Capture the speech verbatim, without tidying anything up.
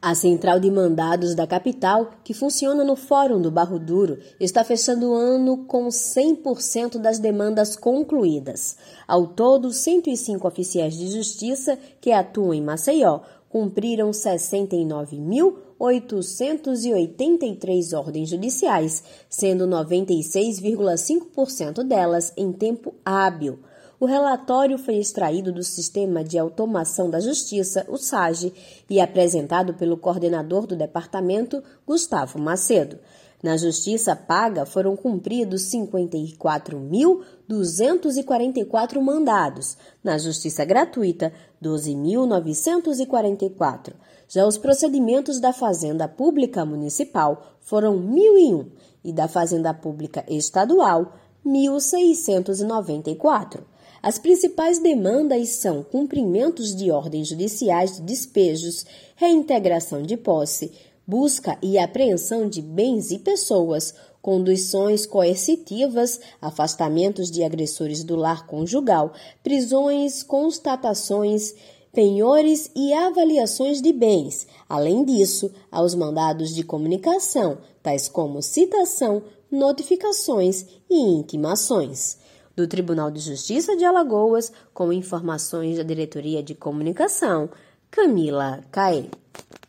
A Central de Mandados da capital, que funciona no Fórum do Barro Duro, está fechando o ano com cem por cento das demandas concluídas. Ao todo, cento e cinco oficiais de justiça que atuam em Maceió cumpriram sessenta e nove mil oitocentas e oitenta e três ordens judiciais, sendo noventa e seis vírgula cinco por cento delas em tempo hábil. O relatório foi extraído do Sistema de Automação da Justiça, o SAGE, e apresentado pelo coordenador do departamento, Gustavo Macedo. Na Justiça Paga foram cumpridos cinquenta e quatro mil duzentos e quarenta e quatro mandados, na Justiça Gratuita, doze mil novecentos e quarenta e quatro. Já os procedimentos da Fazenda Pública Municipal foram mil e um e da Fazenda Pública Estadual, mil seiscentos e noventa e quatro. As principais demandas são cumprimentos de ordens judiciais de despejos, reintegração de posse, busca e apreensão de bens e pessoas, conduções coercitivas, afastamentos de agressores do lar conjugal, prisões, constatações, penhores e avaliações de bens. Além disso, aos mandados de comunicação, tais como citação, notificações e intimações. Do Tribunal de Justiça de Alagoas, com informações da Diretoria de Comunicação, Camila Caê.